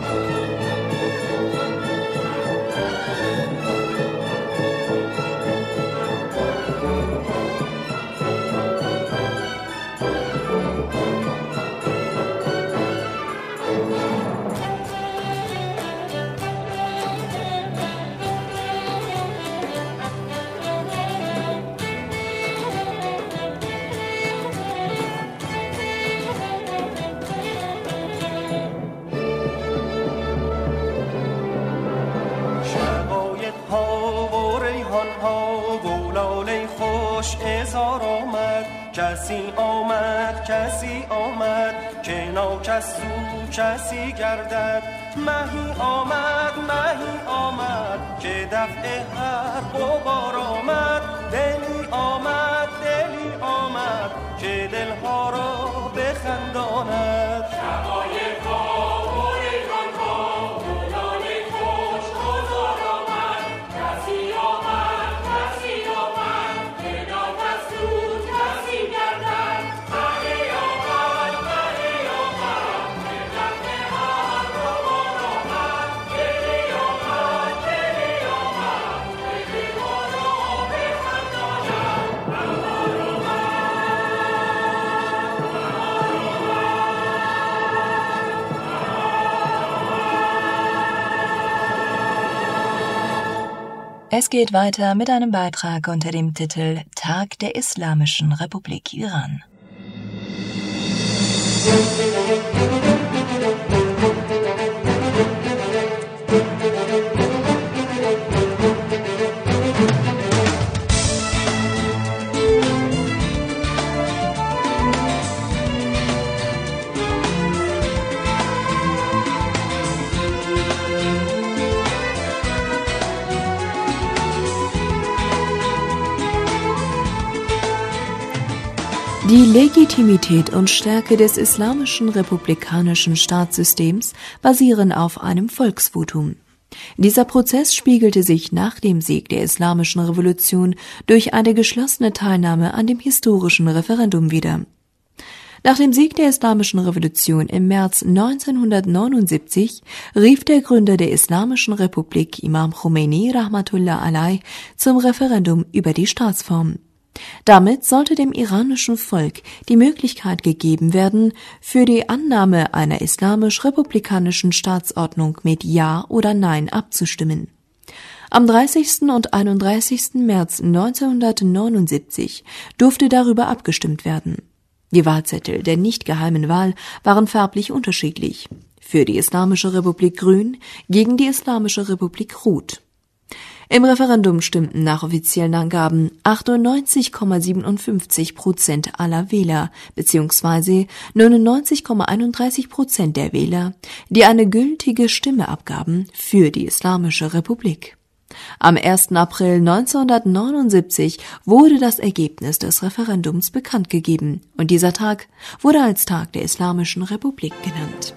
کسی آمد که ناکس زو کسی گردد مهی آمد که دفع هر غبار آمد دلی آمد که دلها را بخنداند Es geht weiter mit einem Beitrag unter dem Titel Tag der Islamischen Republik Iran. Die Legitimität und Stärke des islamischen republikanischen Staatssystems basieren auf einem Volksvotum. Dieser Prozess spiegelte sich nach dem Sieg der Islamischen Revolution durch eine geschlossene Teilnahme an dem historischen Referendum wider. Nach dem Sieg der Islamischen Revolution im März 1979 rief der Gründer der Islamischen Republik, Imam Khomeini Rahmatullah Alayh, zum Referendum über die Staatsform. Damit sollte dem iranischen Volk die Möglichkeit gegeben werden, für die Annahme einer islamisch-republikanischen Staatsordnung mit Ja oder Nein abzustimmen. Am 30. und 31. März 1979 durfte darüber abgestimmt werden. Die Wahlzettel der nicht geheimen Wahl waren farblich unterschiedlich. Für die Islamische Republik grün, gegen die Islamische Republik rot. Im stimmten nach offiziellen Angaben 98,57% aller Wähler bzw. 99,31% der Wähler, die eine gültige Stimme abgaben, für die Islamische Republik. Am 1. April 1979 wurde das Ergebnis des Referendums bekannt gegeben und dieser Tag wurde als Tag der Islamischen Republik genannt.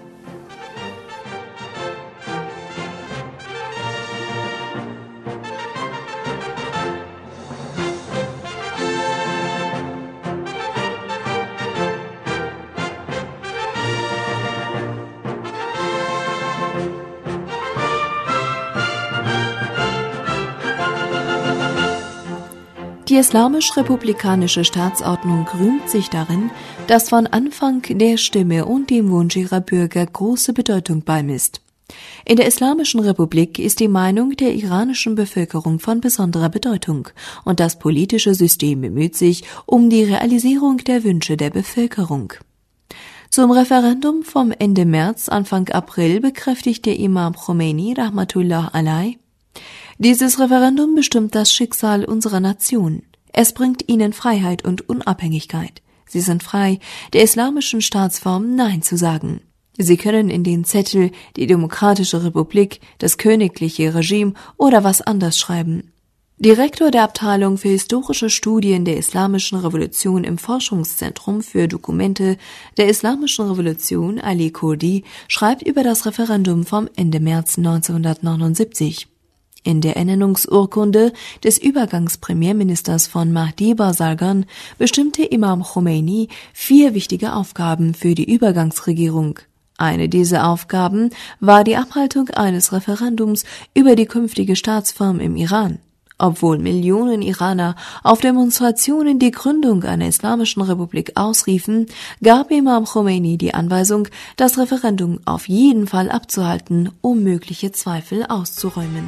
Die islamisch-republikanische Staatsordnung rühmt sich darin, dass von Anfang der Stimme und dem Wunsch ihrer Bürger große Bedeutung beimisst. In der Islamischen Republik ist die Meinung der iranischen Bevölkerung von besonderer Bedeutung und das politische System bemüht sich um die Realisierung der Wünsche der Bevölkerung. Zum Referendum vom Ende März, Anfang April bekräftigte Imam Khomeini Rahmatullah Alayh: Dieses Referendum bestimmt das Schicksal unserer Nation. Es bringt ihnen Freiheit und Unabhängigkeit. Sie sind frei, der islamischen Staatsform Nein zu sagen. Sie können in den Zettel die Demokratische Republik, das königliche Regime oder was anders schreiben. Direktor der Abteilung für historische Studien der Islamischen Revolution im Forschungszentrum für Dokumente der Islamischen Revolution, Ali Kurdi, schreibt über das Referendum vom Ende März 1979. In der Ernennungsurkunde des Übergangspremierministers von Mahdi Bazargan bestimmte Imam Khomeini 4 wichtige Aufgaben für die Übergangsregierung. Eine dieser Aufgaben war die Abhaltung eines Referendums über die künftige Staatsform im Iran. Obwohl Millionen Iraner auf Demonstrationen die Gründung einer Islamischen Republik ausriefen, gab Imam Khomeini die Anweisung, das Referendum auf jeden Fall abzuhalten, um mögliche Zweifel auszuräumen.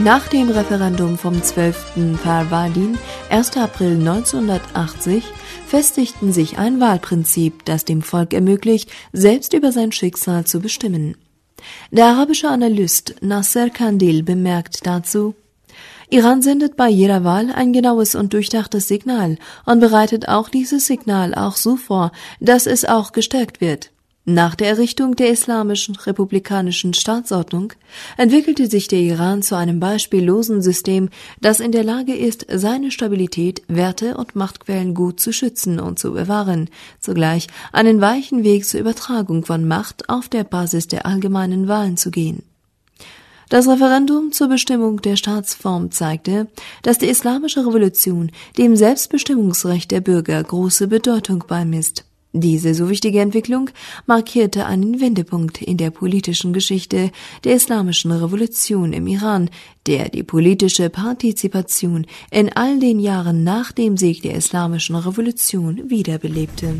Nach dem Referendum vom 12. Farvardin, 1. April 1980, festigten sich ein Wahlprinzip, das dem Volk ermöglicht, selbst über sein Schicksal zu bestimmen. Der arabische Analyst Nasser Kandil bemerkt dazu: Iran sendet bei jeder Wahl ein genaues und durchdachtes Signal und bereitet auch dieses Signal auch so vor, dass es auch gestärkt wird. Nach der Errichtung der islamischen republikanischen Staatsordnung entwickelte sich der Iran zu einem beispiellosen System, das in der Lage ist, seine Stabilität, Werte und Machtquellen gut zu schützen und zu bewahren, zugleich einen weichen Weg zur Übertragung von Macht auf der Basis der allgemeinen Wahlen zu gehen. Das Referendum zur Bestimmung der Staatsform zeigte, dass die islamische Revolution dem Selbstbestimmungsrecht der Bürger große Bedeutung beimisst. Diese so wichtige Entwicklung markierte einen Wendepunkt in der politischen Geschichte der islamischen Revolution im Iran, der die politische Partizipation in all den Jahren nach dem Sieg der islamischen Revolution wiederbelebte.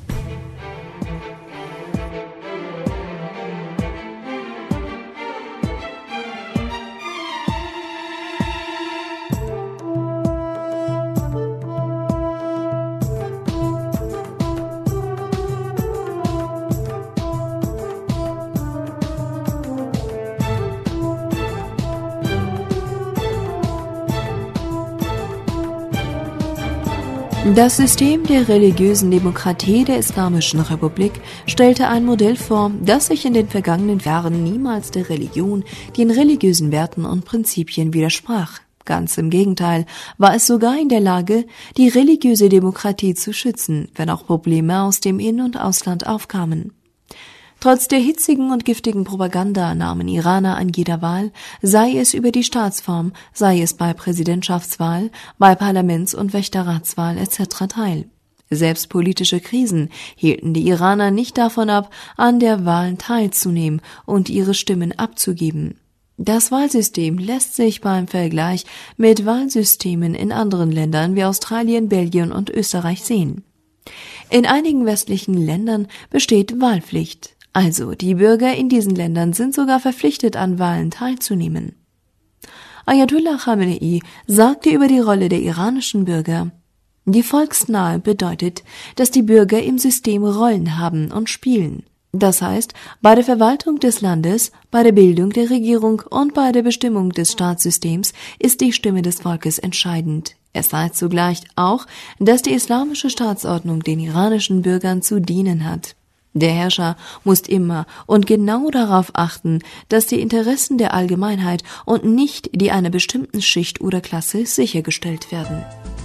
Das System der religiösen Demokratie der Islamischen Republik stellte ein Modell vor, das sich in den vergangenen Jahren niemals der Religion, den religiösen Werten und Prinzipien widersprach. Ganz im Gegenteil, war es sogar in der Lage, die religiöse Demokratie zu schützen, wenn auch Probleme aus dem In- und Ausland aufkamen. Trotz der hitzigen und giftigen Propaganda nahmen Iraner an jeder Wahl, sei es über die Staatsform, sei es bei Präsidentschaftswahl, bei Parlaments- und Wächterratswahl etc. teil. Selbst politische Krisen hielten die Iraner nicht davon ab, an der Wahl teilzunehmen und ihre Stimmen abzugeben. Das Wahlsystem lässt sich beim Vergleich mit Wahlsystemen in anderen Ländern wie Australien, Belgien und Österreich sehen. In einigen westlichen Ländern besteht Wahlpflicht. Also, die Bürger in diesen Ländern sind sogar verpflichtet, an Wahlen teilzunehmen. Ayatollah Khamenei sagte über die Rolle der iranischen Bürger: Die Volksnahe bedeutet, dass die Bürger im System Rollen haben und spielen. Das heißt, bei der Verwaltung des Landes, bei der Bildung der Regierung und bei der Bestimmung des Staatssystems ist die Stimme des Volkes entscheidend. Es heißt zugleich auch, dass die islamische Staatsordnung den iranischen Bürgern zu dienen hat. Der Herrscher muss immer und genau darauf achten, dass die Interessen der Allgemeinheit und nicht die einer bestimmten Schicht oder Klasse sichergestellt werden.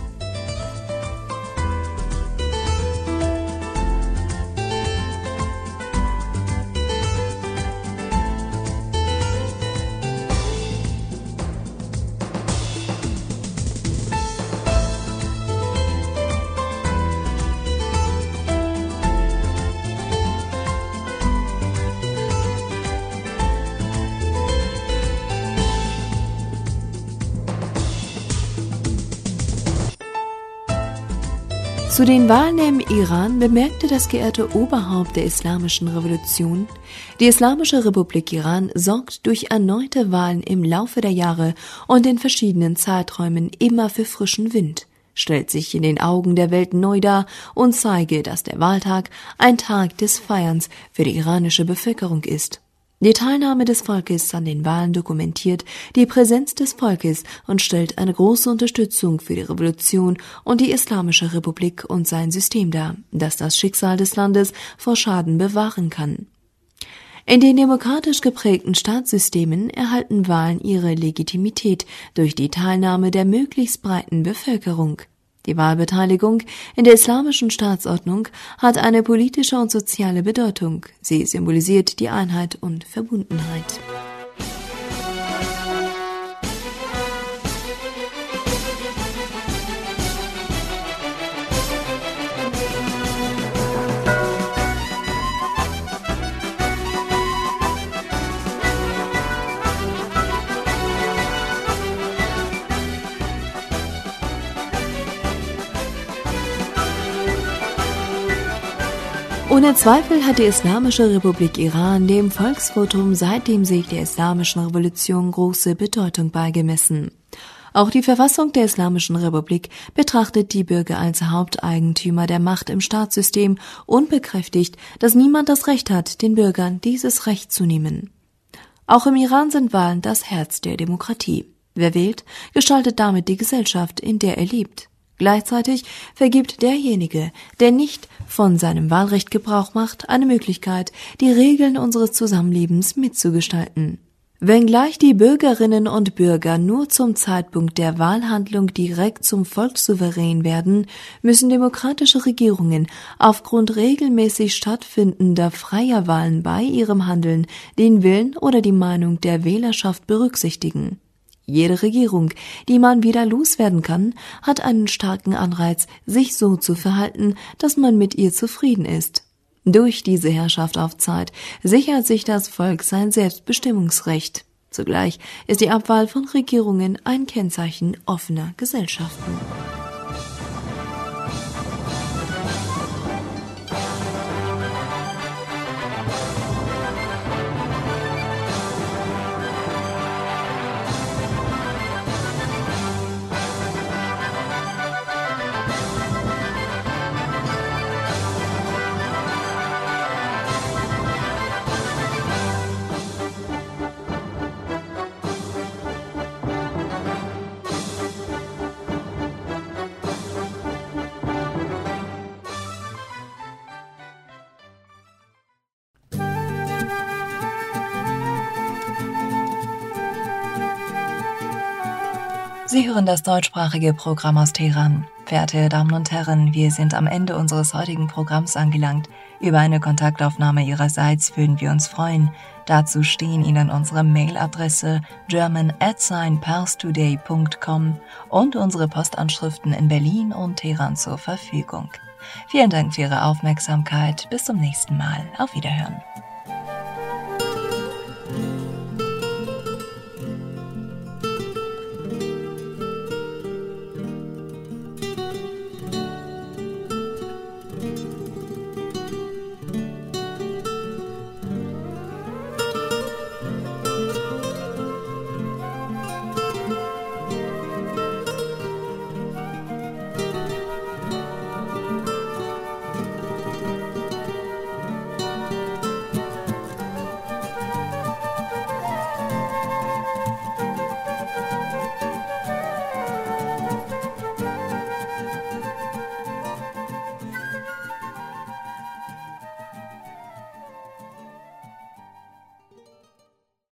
Zu den Wahlen im Iran bemerkte das geehrte Oberhaupt der Islamischen Revolution: Die Islamische Republik Iran sorgt durch erneute Wahlen im Laufe der Jahre und in verschiedenen Zeiträumen immer für frischen Wind, stellt sich in den Augen der Welt neu dar und zeige, dass der Wahltag ein Tag des Feierns für die iranische Bevölkerung ist. Die Teilnahme des Volkes an den Wahlen dokumentiert die Präsenz des Volkes und stellt eine große Unterstützung für die Revolution und die Islamische Republik und sein System dar, das das Schicksal des Landes vor Schaden bewahren kann. In den demokratisch geprägten Staatssystemen erhalten Wahlen ihre Legitimität durch die Teilnahme der möglichst breiten Bevölkerung. Die Wahlbeteiligung in der islamischen Staatsordnung hat eine politische und soziale Bedeutung. Sie symbolisiert die Einheit und Verbundenheit. Ohne Zweifel hat die Islamische Republik Iran dem Volksvotum seit dem Sieg der Islamischen Revolution große Bedeutung beigemessen. Auch die Verfassung der Islamischen Republik betrachtet die Bürger als Haupteigentümer der Macht im Staatssystem und bekräftigt, dass niemand das Recht hat, den Bürgern dieses Recht zu nehmen. Auch im Iran sind Wahlen das Herz der Demokratie. Wer wählt, gestaltet damit die Gesellschaft, in der er lebt. Gleichzeitig vergibt derjenige, der nicht von seinem Wahlrecht Gebrauch macht, eine Möglichkeit, die Regeln unseres Zusammenlebens mitzugestalten. Wenngleich die Bürgerinnen und Bürger nur zum Zeitpunkt der Wahlhandlung direkt zum Volkssouverän werden, müssen demokratische Regierungen aufgrund regelmäßig stattfindender freier Wahlen bei ihrem Handeln den Willen oder die Meinung der Wählerschaft berücksichtigen. Jede Regierung, die man wieder loswerden kann, hat einen starken Anreiz, sich so zu verhalten, dass man mit ihr zufrieden ist. Durch diese Herrschaft auf Zeit sichert sich das Volk sein Selbstbestimmungsrecht. Zugleich ist die Abwahl von Regierungen ein Kennzeichen offener Gesellschaften. Sie hören das deutschsprachige Programm aus Teheran. Verehrte Damen und Herren, wir sind am Ende unseres heutigen Programms angelangt. Über eine Kontaktaufnahme Ihrerseits würden wir uns freuen. Dazu stehen Ihnen unsere Mailadresse german@parstoday.com und unsere Postanschriften in Berlin und Teheran zur Verfügung. Vielen Dank für Ihre Aufmerksamkeit. Bis zum nächsten Mal. Auf Wiederhören.